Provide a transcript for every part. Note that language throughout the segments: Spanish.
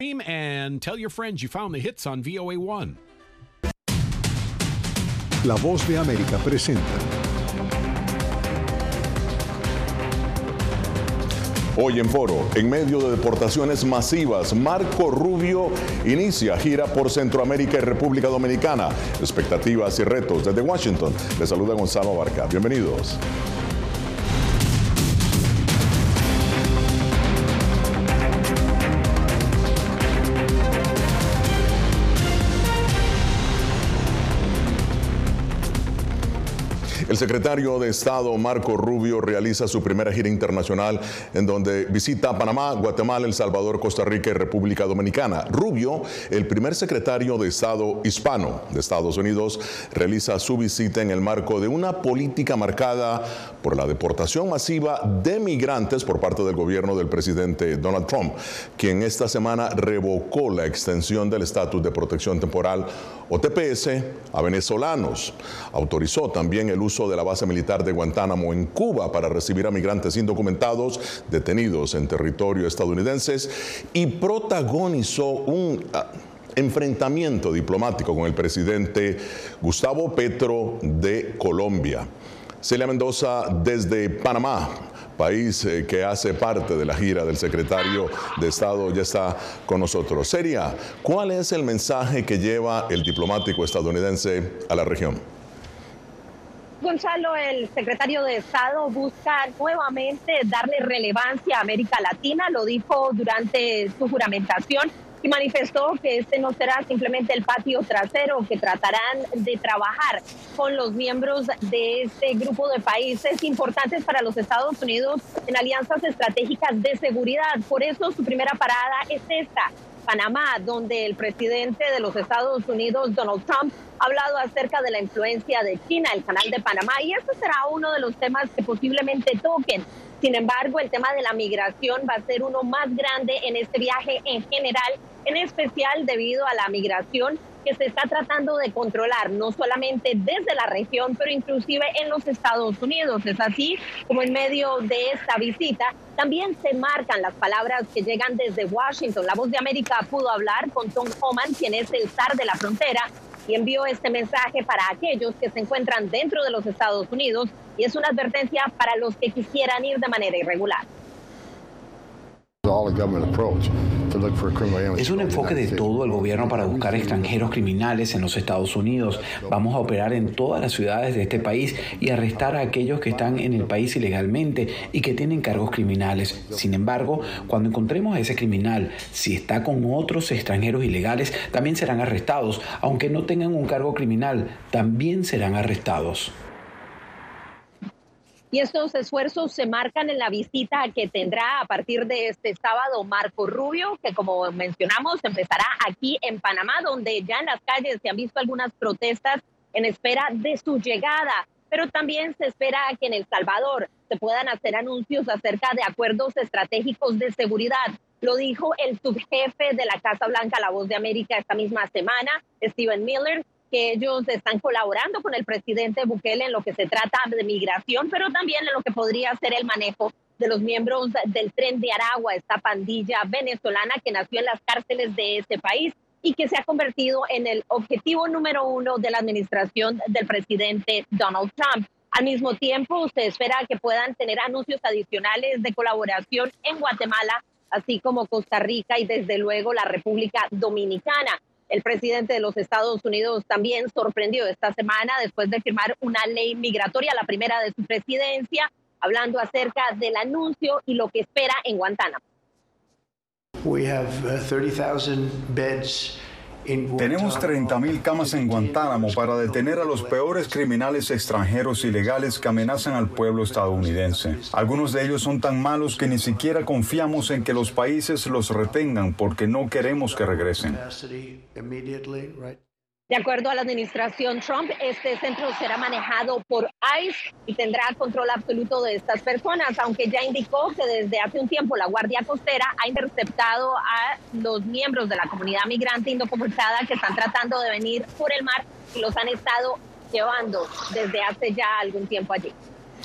And tell your friends you found the hits on VOA1. La Voz de América presenta. Hoy en Foro, en medio de deportaciones masivas, Marco Rubio inicia gira por Centroamérica y República Dominicana. Expectativas y retos desde Washington. Les saluda Gonzalo Abarca. Bienvenidos. El secretario de Estado Marco Rubio realiza su primera gira internacional en donde visita Panamá, Guatemala, El Salvador, Costa Rica y República Dominicana. Rubio, el primer secretario de Estado hispano de Estados Unidos, realiza su visita en el marco de una política marcada por la deportación masiva de migrantes por parte del gobierno del presidente Donald Trump, quien esta semana revocó la extensión del estatus de protección temporal o TPS a venezolanos. Autorizó también el uso de la base militar de Guantánamo en Cuba para recibir a migrantes indocumentados detenidos en territorio estadounidense y protagonizó un enfrentamiento diplomático con el presidente Gustavo Petro de Colombia. Celia Mendoza desde Panamá, país que hace parte de la gira del secretario de Estado, ya está con nosotros. Celia, ¿cuál es el mensaje que lleva el diplomático estadounidense a la región? Gonzalo, el secretario de Estado busca nuevamente darle relevancia a América Latina, lo dijo durante su juramentación y manifestó que este no será simplemente el patio trasero, que tratarán de trabajar con los miembros de este grupo de países importantes para los Estados Unidos en alianzas estratégicas de seguridad. Por eso su primera parada es esta, Panamá, donde el presidente de los Estados Unidos, Donald Trump, ha hablado acerca de la influencia de China, el canal de Panamá, y este será uno de los temas que posiblemente toquen. Sin embargo, el tema de la migración va a ser uno más grande en este viaje en general, en especial debido a la migración que se está tratando de controlar, no solamente desde la región, pero inclusive en los Estados Unidos. Es así como en medio de esta visita también se marcan las palabras que llegan desde Washington. La Voz de América pudo hablar con Tom Homan, quien es el zar de la frontera, y envió este mensaje para aquellos que se encuentran dentro de los Estados Unidos, y es una advertencia para los que quisieran ir de manera irregular. Es un enfoque de todo el gobierno para buscar extranjeros criminales en los Estados Unidos. Vamos a operar en todas las ciudades de este país y arrestar a aquellos que están en el país ilegalmente y que tienen cargos criminales. Sin embargo, cuando encontremos a ese criminal, si está con otros extranjeros ilegales, también serán arrestados. Aunque no tengan un cargo criminal, también serán arrestados. Y estos esfuerzos se marcan en la visita que tendrá a partir de este sábado Marco Rubio, que como mencionamos empezará aquí en Panamá, donde ya en las calles se han visto algunas protestas en espera de su llegada. Pero también se espera que en El Salvador se puedan hacer anuncios acerca de acuerdos estratégicos de seguridad. Lo dijo el subjefe de la Casa Blanca, La Voz de América, esta misma semana, Stephen Miller, que ellos están colaborando con el presidente Bukele en lo que se trata de migración, pero también en lo que podría ser el manejo de los miembros del Tren de Aragua, esta pandilla venezolana que nació en las cárceles de ese país y que se ha convertido en el objetivo número uno de la administración del presidente Donald Trump. Al mismo tiempo, se espera que puedan tener anuncios adicionales de colaboración en Guatemala, así como Costa Rica y desde luego la República Dominicana. El presidente de los Estados Unidos también sorprendió esta semana después de firmar una ley migratoria, la primera de su presidencia, hablando acerca del anuncio y lo que espera en Guantánamo. Tenemos 30.000 camas en Guantánamo para detener a los peores criminales extranjeros ilegales que amenazan al pueblo estadounidense. Algunos de ellos son tan malos que ni siquiera confiamos en que los países los retengan porque no queremos que regresen. De acuerdo a la administración Trump, este centro será manejado por ICE y tendrá control absoluto de estas personas, aunque ya indicó que desde hace un tiempo la Guardia Costera ha interceptado a los miembros de la comunidad migrante indocumentada que están tratando de venir por el mar y los han estado llevando desde hace ya algún tiempo allí.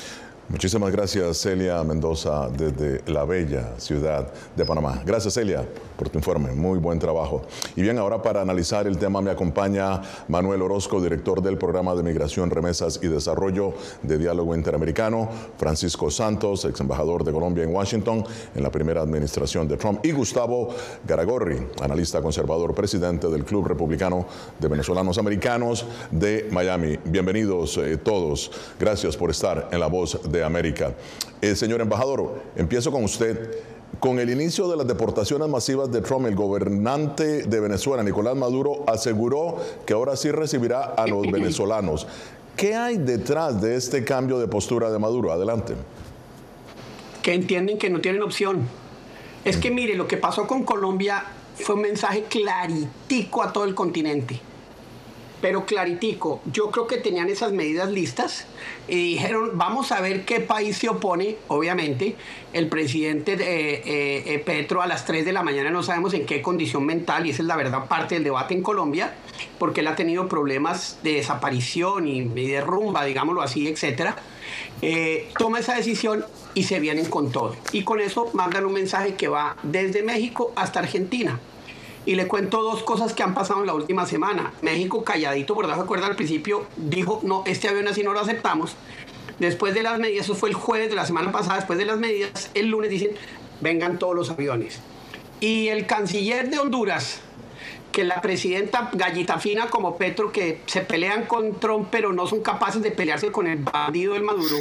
Muchísimas gracias, Celia Mendoza, desde la bella ciudad de Panamá. Gracias, Celia, por tu informe. Muy buen trabajo. Y bien, ahora para analizar el tema me acompaña Manuel Orozco, director del Programa de Migración, Remesas y Desarrollo de Diálogo Interamericano, Francisco Santos, ex embajador de Colombia en Washington en la primera administración de Trump, y Gustavo Garagorri, analista conservador, presidente del Club Republicano de Venezolanos Americanos de Miami. Bienvenidos todos. Gracias por estar en La Voz de América. Señor embajador, empiezo con usted. Con el inicio de las deportaciones masivas de Trump, el gobernante de Venezuela, Nicolás Maduro, aseguró que ahora sí recibirá a los venezolanos. ¿Qué hay detrás de este cambio de postura de Maduro? Adelante. Que entienden que no tienen opción. Es que mire, lo que pasó con Colombia fue un mensaje claritico a todo el continente. Pero claritico, yo creo que tenían esas medidas listas y dijeron, vamos a ver qué país se opone. Obviamente, el presidente Petro a las 3 de la mañana no sabemos en qué condición mental, y esa es la verdad parte del debate en Colombia, porque él ha tenido problemas de desaparición y de rumba, digámoslo así, etcétera. Toma esa decisión y se vienen con todo. Y con eso mandan un mensaje que va desde México hasta Argentina. Y le cuento dos cosas que han pasado en la última semana. México, calladito, por debajo de cuerda, al principio dijo, no, este avión así no lo aceptamos. Después de las medidas, eso fue el jueves de la semana pasada, después de las medidas, el lunes dicen, vengan todos los aviones. Y el canciller de Honduras, que la presidenta gallita fina como Petro, que se pelean con Trump, pero no son capaces de pelearse con el bandido del Maduro,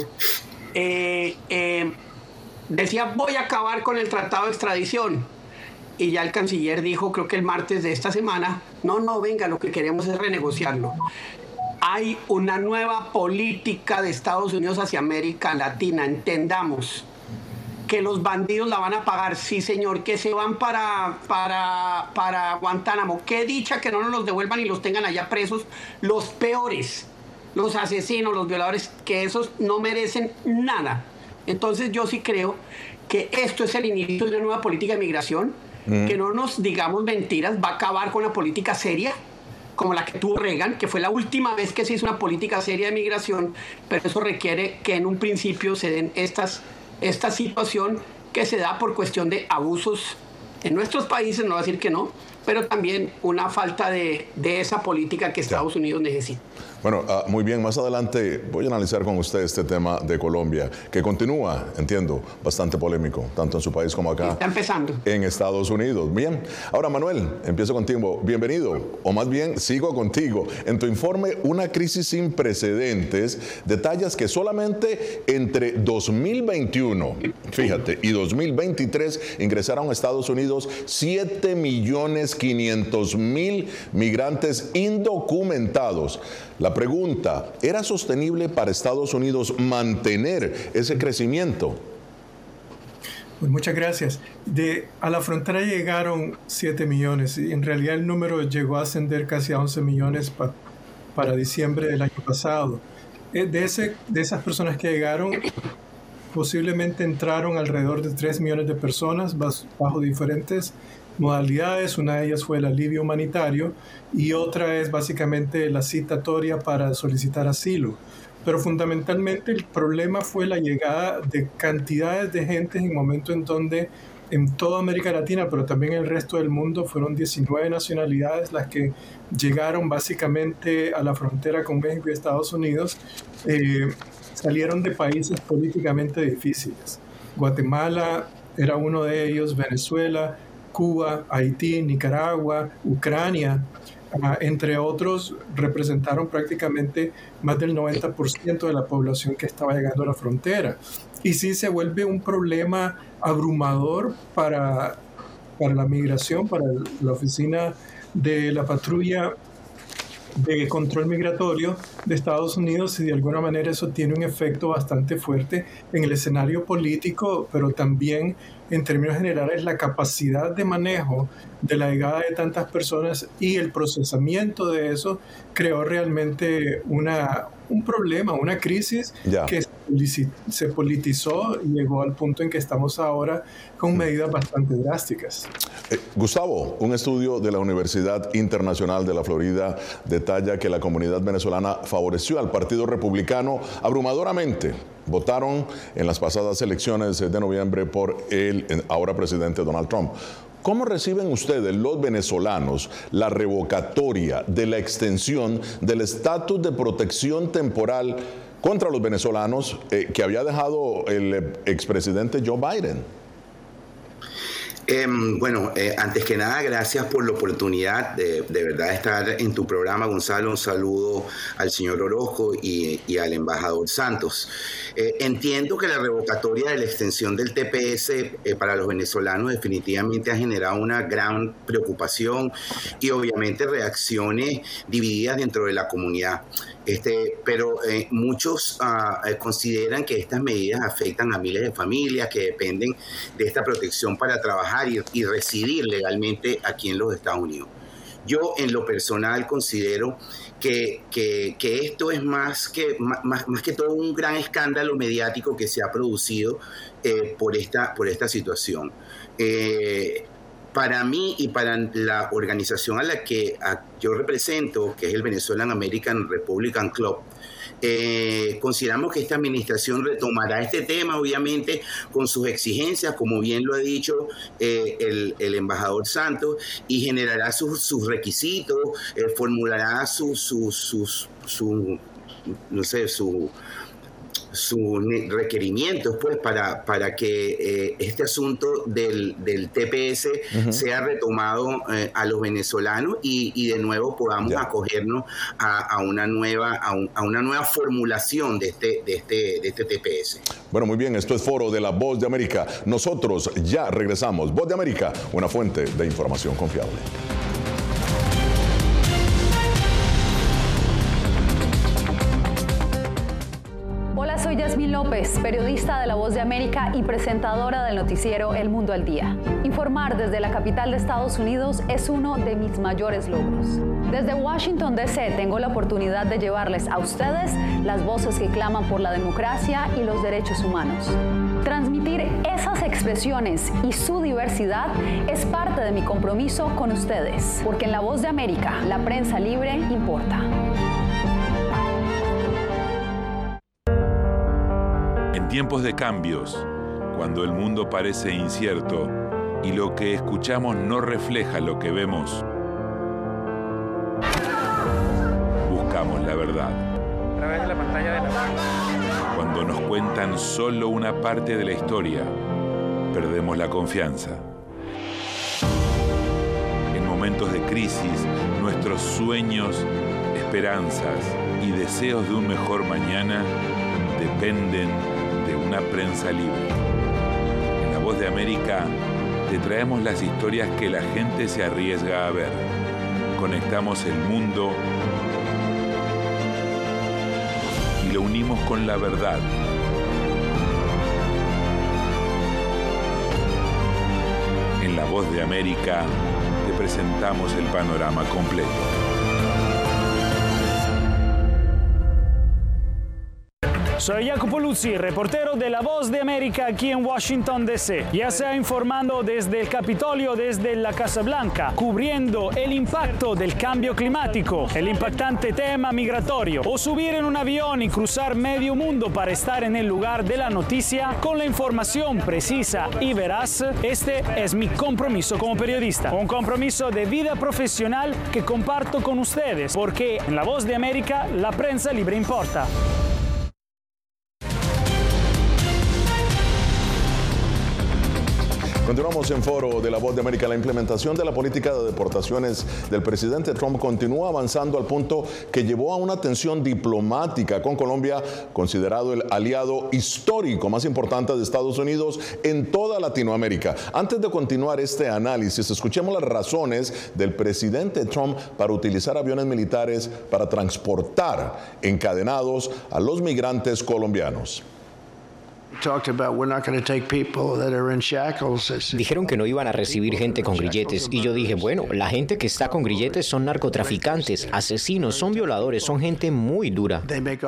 decía, voy a acabar con el tratado de extradición. Y ya el canciller dijo, creo que el martes de esta semana, no, venga, lo que queremos es renegociarlo. Hay una nueva política de Estados Unidos hacia América Latina, entendamos que los bandidos la van a pagar, sí señor, que se van para Guantánamo. Qué dicha que no nos los devuelvan y los tengan allá presos, los peores, los asesinos, los violadores, que esos no merecen nada. Entonces yo sí creo que esto es el inicio de una nueva política de migración, que no nos digamos mentiras, va a acabar con una política seria como la que tuvo Reagan, que fue la última vez que se hizo una política seria de migración, pero eso requiere que en un principio se den esta situación que se da por cuestión de abusos en nuestros países, no voy a decir que no, pero también una falta de esa política que Estados Unidos necesita. Bueno, muy bien, más adelante voy a analizar con usted este tema de Colombia, que continúa, entiendo, bastante polémico, tanto en su país como acá. Está empezando. En Estados Unidos. Bien, ahora Manuel, empiezo contigo. Bienvenido, o más bien sigo contigo. En tu informe, una crisis sin precedentes, detallas que solamente entre 2021, fíjate, y 2023 ingresaron a Estados Unidos 7.500.000 migrantes indocumentados. La pregunta, ¿era sostenible para Estados Unidos mantener ese crecimiento? Pues muchas gracias. A la frontera llegaron 7 millones y en realidad el número llegó a ascender casi a 11 millones para diciembre del año pasado. De esas personas que llegaron, posiblemente entraron alrededor de 3 millones de personas bajo diferentes modalidades. Una de ellas fue el alivio humanitario y otra es básicamente la citatoria para solicitar asilo. Pero fundamentalmente el problema fue la llegada de cantidades de gente en el momento en donde en toda América Latina, pero también en el resto del mundo, fueron 19 nacionalidades las que llegaron básicamente a la frontera con México y Estados Unidos. Salieron de países políticamente difíciles. Guatemala era uno de ellos, Venezuela, Cuba, Haití, Nicaragua, Ucrania, entre otros, representaron prácticamente más del 90% de la población que estaba llegando a la frontera. Y sí se vuelve un problema abrumador para la migración, para la oficina de la patrulla de control migratorio de Estados Unidos, y de alguna manera eso tiene un efecto bastante fuerte en el escenario político, pero también en términos generales la capacidad de manejo de la llegada de tantas personas y el procesamiento de eso creó realmente un problema, una crisis que se politizó y llegó al punto en que estamos ahora con medidas bastante drásticas. Gustavo, un estudio de la Universidad Internacional de la Florida detalla que la comunidad venezolana favoreció al Partido Republicano abrumadoramente. Votaron en las pasadas elecciones de noviembre por el ahora presidente Donald Trump. ¿Cómo reciben ustedes, los venezolanos, la revocatoria de la extensión del estatus de protección temporal contra los venezolanos que había dejado el expresidente Joe Biden? Antes que nada, gracias por la oportunidad de verdad estar en tu programa, Gonzalo. Un saludo al señor Orozco y al embajador Santos. Entiendo que la revocatoria de la extensión del TPS para los venezolanos definitivamente ha generado una gran preocupación y obviamente reacciones divididas dentro de la comunidad. Pero muchos consideran que estas medidas afectan a miles de familias que dependen de esta protección para trabajar y residir legalmente aquí en los Estados Unidos. Yo, en lo personal, considero que esto es más que todo un gran escándalo mediático que se ha producido por esta situación. Para mí y para la organización a la que yo represento, que es el Venezuelan American Republican Club, consideramos que esta administración retomará este tema, obviamente, con sus exigencias, como bien lo ha dicho el embajador Santos, y generará sus requisitos, formulará sus requerimientos, pues, para que este asunto del TPS sea retomado a los venezolanos y de nuevo podamos acogernos a una nueva formulación de este TPS. Bueno, muy bien, esto es Foro de la Voz de América. Nosotros ya regresamos. Voz de América, una fuente de información confiable. Soy Yasmín López, periodista de La Voz de América y presentadora del noticiero El Mundo al Día. Informar desde la capital de Estados Unidos es uno de mis mayores logros. Desde Washington, D.C. tengo la oportunidad de llevarles a ustedes las voces que claman por la democracia y los derechos humanos. Transmitir esas expresiones y su diversidad es parte de mi compromiso con ustedes, porque en La Voz de América, la prensa libre importa. En tiempos de cambios, cuando el mundo parece incierto y lo que escuchamos no refleja lo que vemos, buscamos la verdad. A través de la pantalla de la... Cuando nos cuentan solo una parte de la historia, perdemos la confianza. En momentos de crisis, nuestros sueños, esperanzas y deseos de un mejor mañana dependen de una prensa libre. En La Voz de América te traemos las historias que la gente se arriesga a ver. Conectamos el mundo y lo unimos con la verdad. En La Voz de América te presentamos el panorama completo. Soy Jacopo Luzzi, reportero de La Voz de América aquí en Washington, D.C. Ya sea informando desde el Capitolio, desde la Casa Blanca, cubriendo el impacto del cambio climático, el impactante tema migratorio, o subir en un avión y cruzar medio mundo para estar en el lugar de la noticia con la información precisa y veraz. Este es mi compromiso como periodista, un compromiso de vida profesional que comparto con ustedes, porque en La Voz de América la prensa libre importa. Continuamos en Foro de la Voz de América. La implementación de la política de deportaciones del presidente Trump continúa avanzando al punto que llevó a una tensión diplomática con Colombia, considerado el aliado histórico más importante de Estados Unidos en toda Latinoamérica. Antes de continuar este análisis, escuchemos las razones del presidente Trump para utilizar aviones militares para transportar encadenados a los migrantes colombianos. Dijeron que no iban a recibir gente con grilletes y yo dije, bueno, la gente que está con grilletes son narcotraficantes, asesinos, son violadores, son gente muy dura.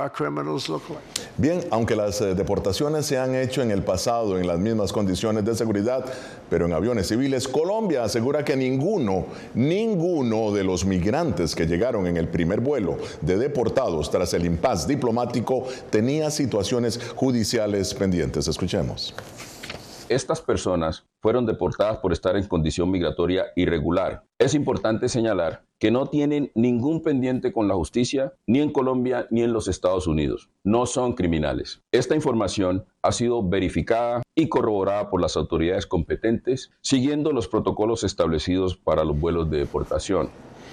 Bien, aunque las deportaciones se han hecho en el pasado en las mismas condiciones de seguridad, pero en aviones civiles, Colombia asegura que ninguno de los migrantes que llegaron en el primer vuelo de deportados tras el impasse diplomático tenía situaciones judiciales pendientes. Escuchemos. Estas personas fueron deportadas por estar en condición migratoria irregular. Es importante señalar que no tienen ningún pendiente con la justicia, ni en Colombia ni en los Estados Unidos. No son criminales. Esta información ha sido verificada y corroborada por las autoridades competentes, siguiendo los protocolos establecidos para los vuelos de deportación.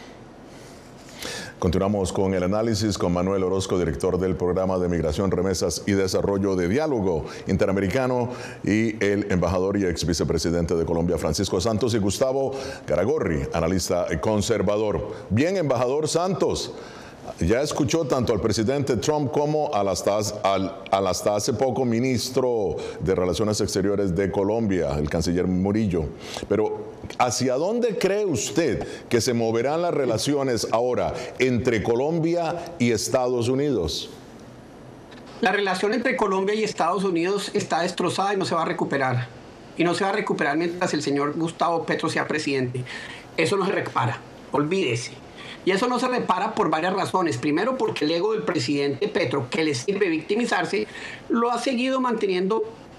Continuamos con el análisis con Manuel Orozco, director del Programa de Migración, Remesas y Desarrollo de Diálogo Interamericano, y el embajador y ex vicepresidente de Colombia, Francisco Santos, y Gustavo Garagorri, analista conservador. Bien, embajador Santos, ya escuchó tanto al presidente Trump como al hasta hace poco ministro de Relaciones Exteriores de Colombia, el canciller Murillo. Pero, ¿hacia dónde cree usted que se moverán las relaciones ahora entre Colombia y Estados Unidos? La relación entre Colombia y Estados Unidos está destrozada y no se va a recuperar. Y no se va a recuperar mientras el señor Gustavo Petro sea presidente. Eso no se repara, olvídese. Y eso no se repara por varias razones. Primero, porque el ego del presidente Petro, que le sirve victimizarse, lo ha seguido manteniendo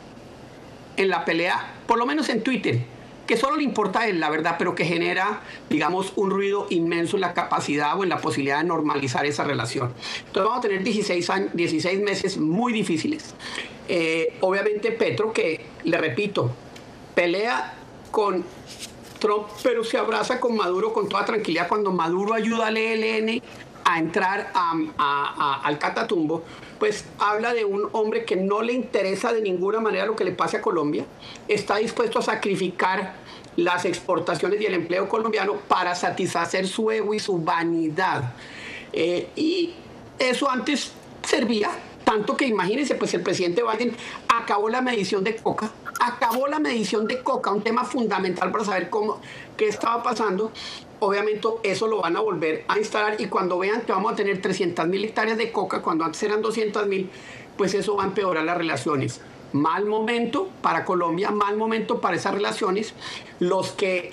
en la pelea, por lo menos en Twitter, que solo le importa a él, la verdad, pero que genera, digamos, un ruido inmenso en la capacidad o en la posibilidad de normalizar esa relación. Entonces vamos a tener 16 meses muy difíciles. Obviamente Petro, que, le repito, pelea con Trump, pero se abraza con Maduro con toda tranquilidad. Cuando Maduro ayuda al ELN a entrar al Catatumbo, pues habla de un hombre que no le interesa de ninguna manera lo que le pase a Colombia, está dispuesto a sacrificar las exportaciones y el empleo colombiano para satisfacer su ego y su vanidad. Y eso antes servía, tanto que imagínense, pues el presidente Biden acabó la medición de coca, un tema fundamental para saber qué estaba pasando. Obviamente eso lo van a volver a instalar, y cuando vean que vamos a tener 300.000 hectáreas de coca, cuando antes eran 200.000, pues eso va a empeorar las relaciones. Mal momento para Colombia, mal momento para esas relaciones. Los que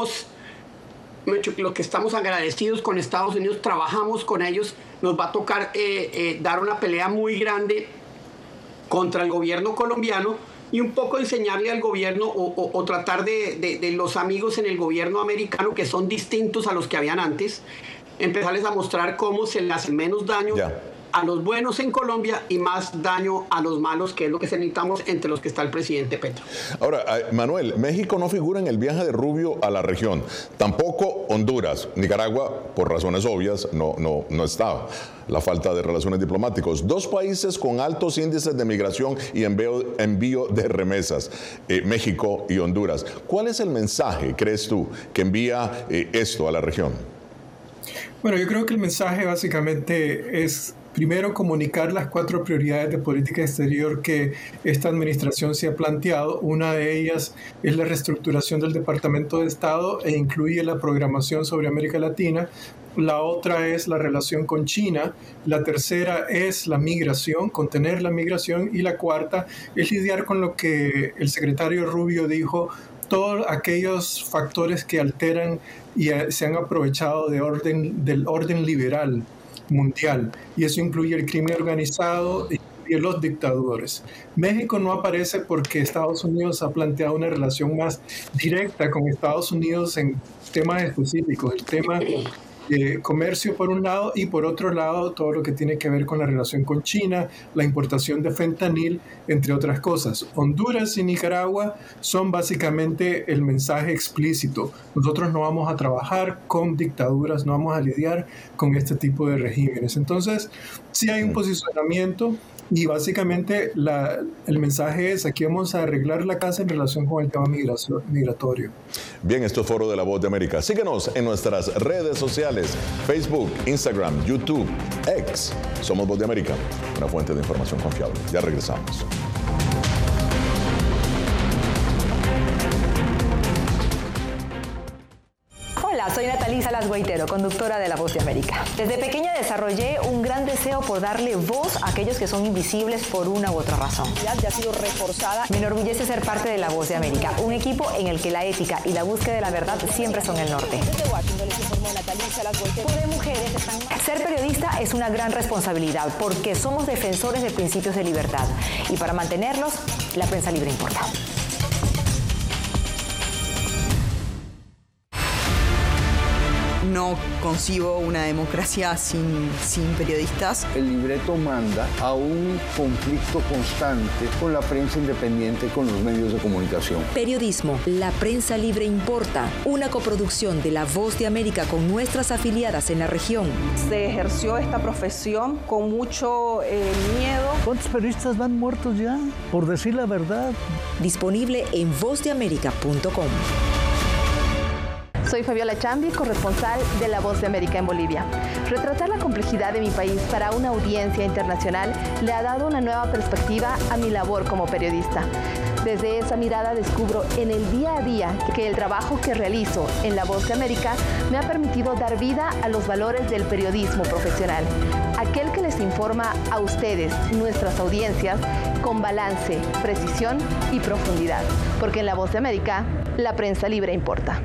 estamos agradecidos con Estados Unidos, trabajamos con ellos, nos va a tocar dar una pelea muy grande contra el gobierno colombiano y un poco enseñarle al gobierno o tratar de los amigos en el gobierno americano, que son distintos a los que habían antes, empezarles a mostrar cómo se le hace menos daño a los buenos en Colombia y más daño a los malos, que es lo que necesitamos, entre los que está el presidente Petro. Ahora, Manuel, México no figura en el viaje de Rubio a la región, tampoco Honduras. Nicaragua, por razones obvias, no estaba. La falta de relaciones diplomáticas. Dos países con altos índices de migración y envío de remesas, México y Honduras. ¿Cuál es el mensaje, crees tú, que envía esto a la región? Bueno, yo creo que el mensaje básicamente es, primero, comunicar las 4 prioridades de política exterior que esta administración se ha planteado. Una de ellas es la reestructuración del Departamento de Estado e incluye la programación sobre América Latina. La otra es la relación con China. La tercera es la migración, contener la migración. Y la cuarta es lidiar con lo que el secretario Rubio dijo, todos aquellos factores que alteran y se han aprovechado del orden liberal mundial, y eso incluye el crimen organizado y los dictadores. México no aparece porque Estados Unidos ha planteado una relación más directa con Estados Unidos en temas específicos, el tema de comercio por un lado, y por otro lado todo lo que tiene que ver con la relación con China, la importación de fentanil, entre otras cosas. Honduras y Nicaragua son básicamente el mensaje explícito. Nosotros no vamos a trabajar con dictaduras, no vamos a lidiar con este tipo de regímenes. Entonces, sí hay un posicionamiento, y básicamente el mensaje es: aquí vamos a arreglar la casa en relación con el tema migratorio. Bien, esto es Foro de la Voz de América. Síguenos en nuestras redes sociales: Facebook, Instagram, YouTube, X. Somos Voz de América, una fuente de información confiable. Ya regresamos. soy Natalí Salas Guaitero, conductora de La Voz de América. Desde pequeña desarrollé un gran deseo por darle voz a aquellos que son invisibles por una u otra razón. Ya ha sido reforzada. Me enorgullece ser parte de La Voz de América, un equipo en el que la ética y la búsqueda de la verdad siempre son el norte. Desde Washington les informó Natalí Salas Guaitero. De mujeres están... Ser periodista es una gran responsabilidad porque somos defensores de principios de libertad y para mantenerlos, la prensa libre importa. No concibo una democracia sin periodistas. El libreto manda a un conflicto constante con la prensa independiente, con los medios de comunicación. Periodismo, la prensa libre importa. Una coproducción de La Voz de América con nuestras afiliadas en la región. Se ejerció esta profesión con mucho miedo. ¿Cuántos periodistas van muertos ya? Por decir la verdad. Disponible en vozdeamerica.com. Soy Fabiola Chambi, corresponsal de La Voz de América en Bolivia. Retratar la complejidad de mi país para una audiencia internacional le ha dado una nueva perspectiva a mi labor como periodista. Desde esa mirada descubro en el día a día que el trabajo que realizo en La Voz de América me ha permitido dar vida a los valores del periodismo profesional. Aquel que les informa a ustedes, nuestras audiencias, con balance, precisión y profundidad. Porque en La Voz de América, la prensa libre importa.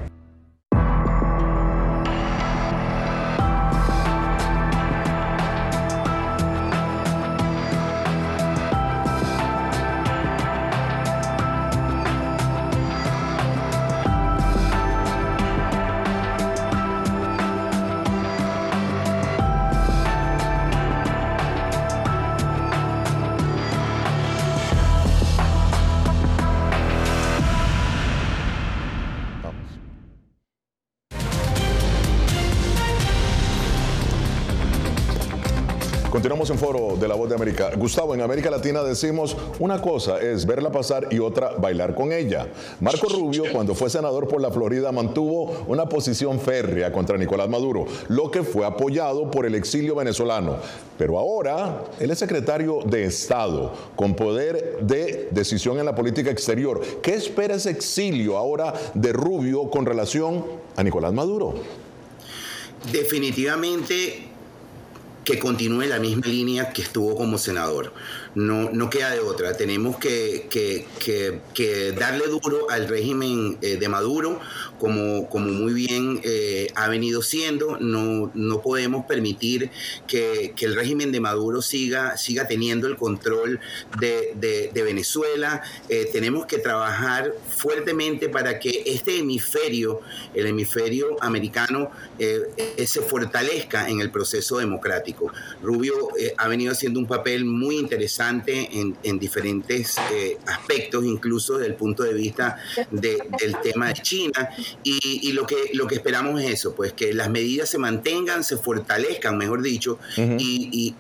Continuamos en Foro de La Voz de América. Gustavo, en América Latina decimos una cosa es verla pasar y otra bailar con ella. Marco Rubio, cuando fue senador por la Florida, mantuvo una posición férrea contra Nicolás Maduro, lo que fue apoyado por el exilio venezolano. Pero ahora él es secretario de Estado, con poder de decisión en la política exterior. ¿Qué espera ese exilio ahora de Rubio con relación a Nicolás Maduro? Definitivamente que continúe la misma línea que estuvo como senador. No queda de otra. Tenemos que darle duro al régimen de Maduro, como muy bien ha venido siendo. No podemos permitir que el régimen de Maduro siga teniendo el control de Venezuela. Tenemos que trabajar fuertemente para que este hemisferio, el hemisferio americano, se fortalezca en el proceso democrático. Rubio ha venido haciendo un papel muy interesante en diferentes aspectos, incluso desde el punto de vista del tema de China, y lo que esperamos es eso, pues que las medidas se mantengan, se fortalezcan, mejor dicho, y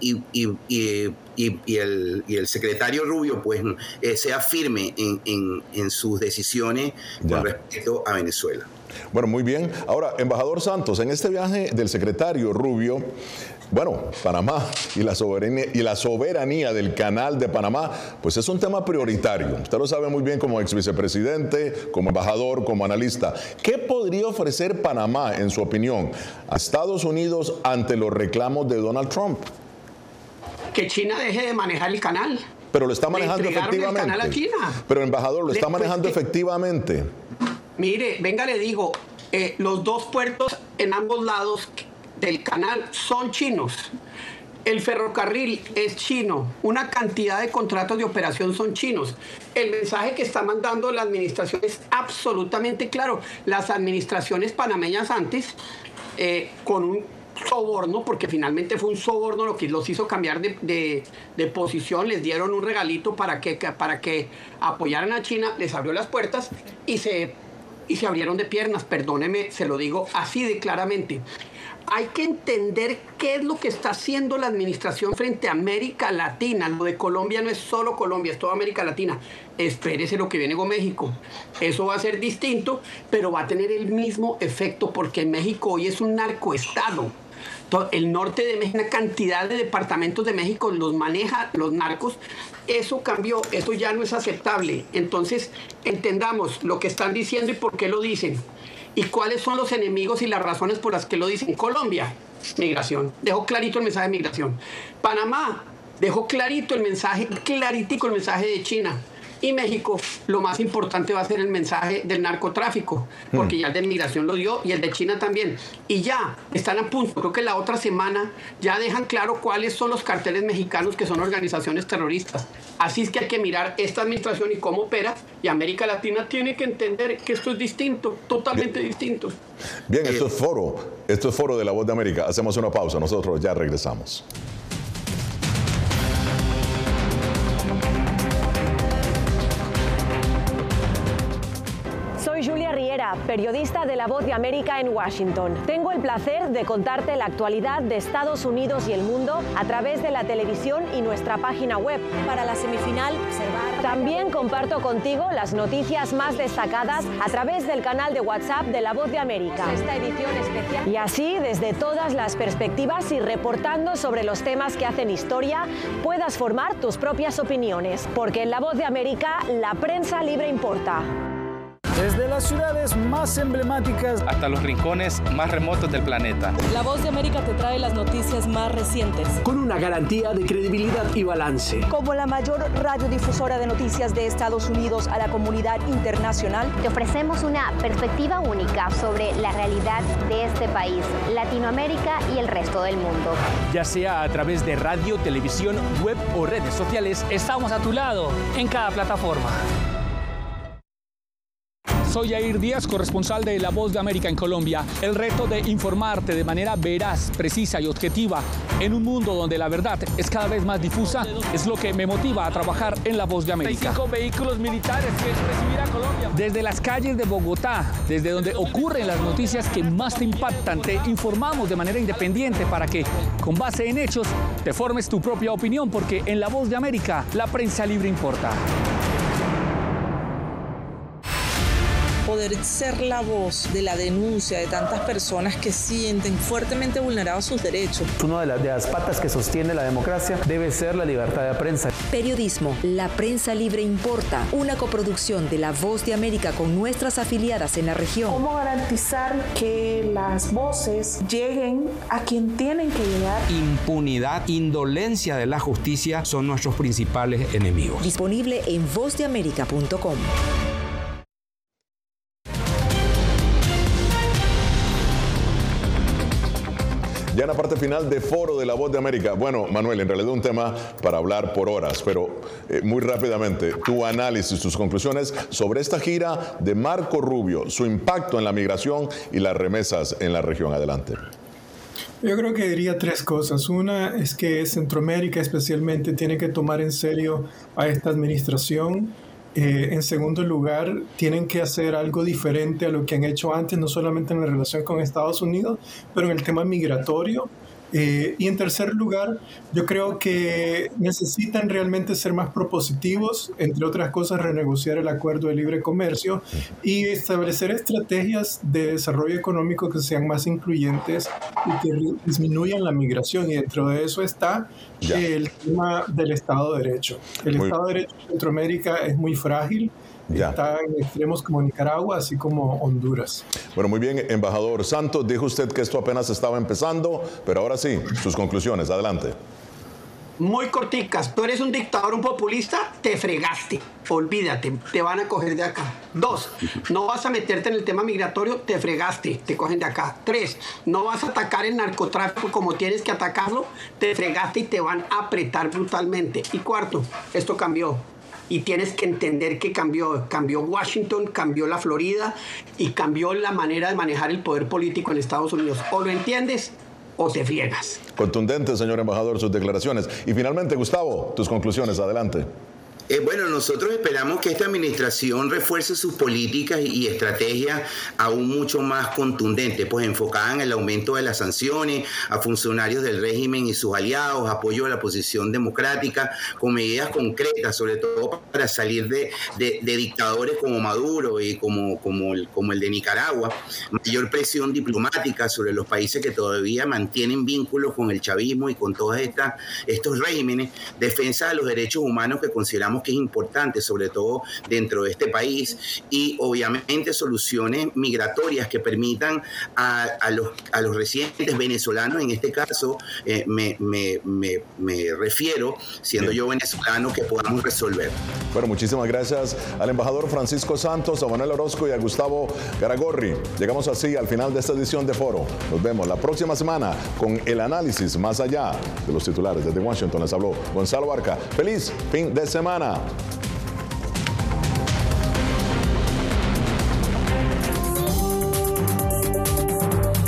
el secretario Rubio pues sea firme en sus decisiones con respecto a Venezuela. Bueno, muy bien. Ahora, embajador Santos, en este viaje del secretario Rubio, bueno, Panamá y la soberanía del Canal de Panamá, pues es un tema prioritario. Usted lo sabe muy bien como ex vicepresidente, como embajador, como analista. ¿Qué podría ofrecer Panamá, en su opinión, a Estados Unidos ante los reclamos de Donald Trump? Que China deje de manejar el canal. Pero lo está manejando efectivamente. El canal a China. Pero, embajador, lo está manejando efectivamente. Mire, venga, le digo, los dos puertos en ambos lados del canal son chinos. El ferrocarril es chino. Una cantidad de contratos de operación son chinos. El mensaje que está mandando la administración es absolutamente claro. Las administraciones panameñas antes, con un soborno, porque finalmente fue un soborno lo que los hizo cambiar de posición, les dieron un regalito para que apoyaran a China, les abrió las puertas y se abrieron de piernas, perdóneme, se lo digo así de claramente. Hay que entender qué es lo que está haciendo la administración frente a América Latina. Lo de Colombia no es solo Colombia, es toda América Latina. Espérese lo que viene con México. Eso va a ser distinto, pero va a tener el mismo efecto porque México hoy es un narcoestado. El norte de México, una cantidad de departamentos de México los maneja los narcos. Eso cambió, eso ya no es aceptable. Entonces, entendamos lo que están diciendo y por qué lo dicen. ¿Y cuáles son los enemigos y las razones por las que lo dicen? Colombia, migración. Dejó clarito el mensaje de migración. Panamá, dejó clarito el mensaje, claritico el mensaje de China. Y México, lo más importante va a ser el mensaje del narcotráfico, porque ya el de migración lo dio y el de China también. Y ya están a punto, creo que la otra semana ya dejan claro cuáles son los carteles mexicanos que son organizaciones terroristas. Así es que hay que mirar esta administración y cómo opera, y América Latina tiene que entender que esto es distinto, totalmente distinto. Bien, esto es Foro de la Voz de América. Hacemos una pausa, nosotros ya regresamos. Soy Julia Riera, periodista de La Voz de América en Washington. Tengo el placer de contarte la actualidad de Estados Unidos y el mundo a través de la televisión y nuestra página web. Para la semifinal, observar. También comparto contigo las noticias más destacadas a través del canal de WhatsApp de La Voz de América. Esta edición especial. Y así, desde todas las perspectivas y reportando sobre los temas que hacen historia, puedas formar tus propias opiniones. Porque en La Voz de América, la prensa libre importa. Desde las ciudades más emblemáticas hasta los rincones más remotos del planeta. La Voz de América te trae las noticias más recientes. Con una garantía de credibilidad y balance. Como la mayor radiodifusora de noticias de Estados Unidos a la comunidad internacional, te ofrecemos una perspectiva única sobre la realidad de este país, Latinoamérica y el resto del mundo. Ya sea a través de radio, televisión, web o redes sociales, estamos a tu lado en cada plataforma. Soy Yair Díaz, corresponsal de La Voz de América en Colombia. El reto de informarte de manera veraz, precisa y objetiva en un mundo donde la verdad es cada vez más difusa es lo que me motiva a trabajar en La Voz de América. 5 vehículos militares que recibirá Colombia. Desde las calles de Bogotá, desde donde ocurren las noticias que más te impactan, te informamos de manera independiente para que, con base en hechos, te formes tu propia opinión, porque en La Voz de América, la prensa libre importa. Poder ser la voz de la denuncia de tantas personas que sienten fuertemente vulnerados sus derechos. Una de las patas que sostiene la democracia debe ser la libertad de prensa. Periodismo, la prensa libre importa. Una coproducción de La Voz de América con nuestras afiliadas en la región. ¿Cómo garantizar que las voces lleguen a quien tienen que llegar? Impunidad, indolencia de la justicia son nuestros principales enemigos. Disponible en vozdeamerica.com. Ya en la parte final de Foro de la Voz de América. Bueno, Manuel, en realidad un tema para hablar por horas, pero muy rápidamente, tu análisis, tus conclusiones sobre esta gira de Marco Rubio, su impacto en la migración y las remesas en la región. Adelante. Yo creo que diría tres cosas. Una es que Centroamérica especialmente tiene que tomar en serio a esta administración. En segundo lugar, tienen que hacer algo diferente a lo que han hecho antes, no solamente en la relación con Estados Unidos, pero en el tema migratorio. Y en tercer lugar, yo creo que necesitan realmente ser más propositivos, entre otras cosas, renegociar el acuerdo de libre comercio y establecer estrategias de desarrollo económico que sean más incluyentes y que disminuyan la migración. Y dentro de eso está el tema del Estado de Derecho. El Estado de Derecho en Centroamérica es muy frágil. Está en extremos como Nicaragua, así como Honduras. Bueno, muy bien, embajador Santos, dijo usted que esto apenas estaba empezando, pero ahora sí, sus conclusiones, adelante. Muy corticas. Tú eres un dictador, un populista, te fregaste. Olvídate, te van a coger de acá. 2, no vas a meterte en el tema migratorio, te fregaste, te cogen de acá. 3, no vas a atacar el narcotráfico como tienes que atacarlo, te fregaste y te van a apretar brutalmente. Y 4, esto cambió. Y tienes que entender que cambió Washington, cambió la Florida y cambió la manera de manejar el poder político en Estados Unidos. O lo entiendes o te friegas. Contundente, señor embajador, sus declaraciones. Y finalmente, Gustavo, tus conclusiones, adelante. Bueno, nosotros esperamos que esta administración refuerce sus políticas y estrategias aún mucho más contundentes, pues enfocadas en el aumento de las sanciones a funcionarios del régimen y sus aliados, apoyo a la oposición democrática, con medidas concretas, sobre todo para salir de dictadores como Maduro y como el de Nicaragua, mayor presión diplomática sobre los países que todavía mantienen vínculos con el chavismo y con todos estos regímenes, defensa de los derechos humanos que consideramos consideramos que es importante, sobre todo dentro de este país, y obviamente soluciones migratorias que permitan a los residentes venezolanos, en este caso me refiero, siendo yo venezolano, que podamos resolver. Bueno, muchísimas gracias al embajador Francisco Santos, a Manuel Orozco y a Gustavo Garagorri. Llegamos así al final de esta edición de Foro. Nos vemos la próxima semana con el análisis más allá de los titulares. Desde Washington les habló Gonzalo Barca. ¡Feliz fin de semana!